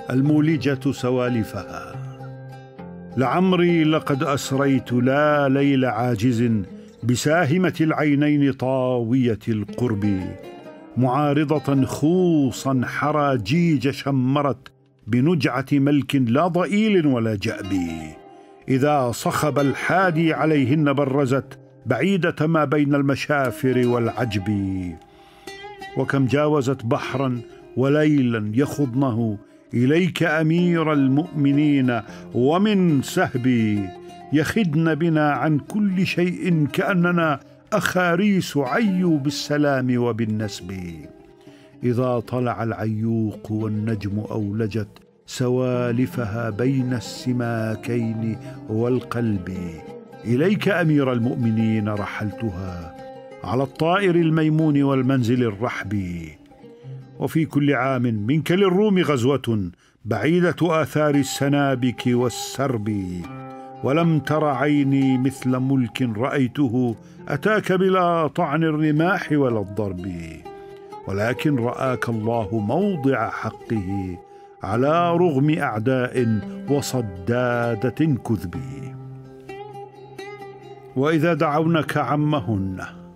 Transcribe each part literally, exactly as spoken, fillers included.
المولجة سوالفها. لعمري لقد أسريت لا ليل عاجز بساهمة العينين طاوية القرب، معارضة خوصا حراجيج شمرت بنجعة ملك لا ضئيل ولا جأب، إذا صخب الحادي عليهن برزت بعيدة ما بين المشافر والعجب. وكم جاوزت بحرا وليلا يخضنه إليك أمير المؤمنين ومن سهبي، يخدن بنا عن كل شيء كأننا أخاريس عيوا بالسلام وبالنسب. إذا طلع العيوق والنجم أولجت سوالفها بين السماكين والقلب، إليك أمير المؤمنين رحلتها على الطائر الميمون والمنزل الرحب. وفي كل عام منك للروم غزوة بعيدة آثار السنابك والسرب، ولم تر عيني مثل ملك رأيته أتاك بلا طعن الرماح ولا الضرب، ولكن رآك الله موضع حقه على رغم أعداء وصدادة كذب. وإذا دعونك عمهن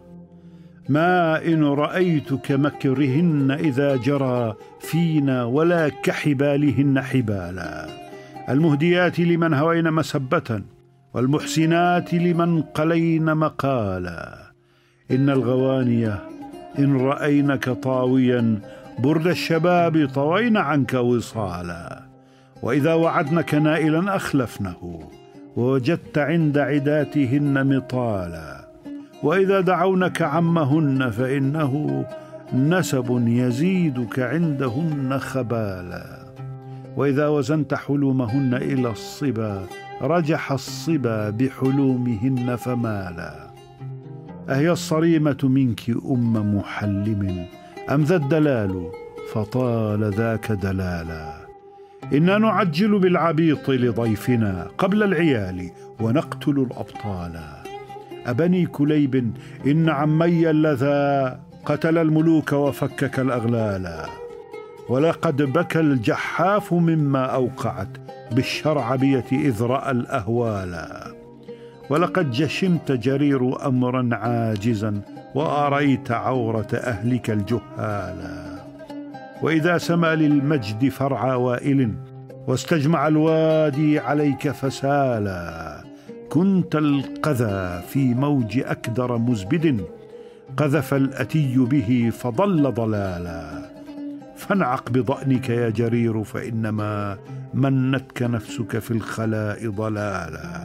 ما إن رأيت كمكرهن إذا جرى فينا ولا كحبالهن حبالا، المهديات لمن هوين مسبة والمحسنات لمن قلين مقالا. إن الغوانية إن رأينك طاويا برد الشباب طوين عنك وصالا، وإذا وعدنك نائلا أخلفنه ووجدت عند عداتهن مطالا. وإذا دعونك عمهن فإنه نسب يزيدك عندهن خبالا، وإذا وزنت حلومهن إلى الصبا رجح الصبا بحلومهن فمالا. أهي الصريمة منك أم محلم أم ذا الدلال فطال ذاك دلالا. إنا نعجل بالعبيط لضيفنا قبل العيال ونقتل الأبطالا. أبني كليب إن عمي اللذا قتل الملوك وفكك الأغلالا، ولقد بكى الجحاف مما أوقعت بالشرعبية إذ رأى الأهوالا. ولقد جشمت جرير أمرا عاجزا وأريت عورة أهلك الجهالا. وإذا سما للمجد فرع وائل واستجمع الوادي عليك فسالا، كنت القذى في موج أكدر مزبد قذف الأتي به فضل ضلالا. فانعق بضأنك يا جرير فإنما منتك نفسك في الخلاء ضلالا.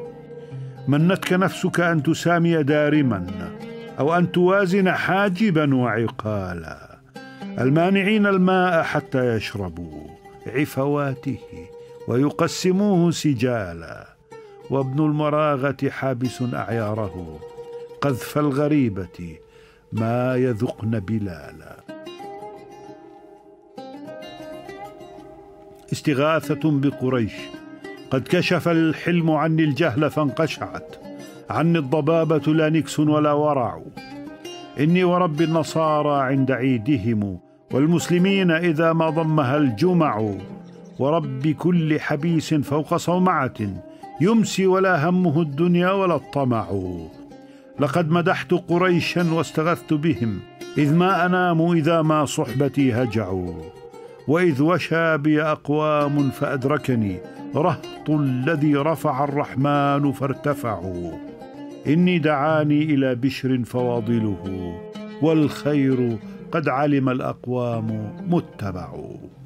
منتك نفسك أن تسامي دارما أو أن توازن حاجبا وعقالا، المانعين الماء حتى يشربوا عفواته ويقسموه سجالا، وابن المراغة حابس أعياره قذف الغريبة ما يذقن بلالا. استغاثة بقريش. قد كشف الحلم عني الجهل فانقشعت عني الضبابة لا نكس ولا ورع. إني ورب النصارى عند عيدهم والمسلمين إذا ما ضمها الجمع، ورب كل حبيس فوق صومعة يمسي ولا همه الدنيا ولا الطمع. لقد مدحت قريشا واستغثت بهم إذ ما أنام إذا ما صحبتي هجعوا، وإذ وشى بي أقوام فأدركني رهط الذي رفع الرحمن فارتفعوا. إني دعاني إلى بشر فواضله والخير قد علم الأقوام متبع.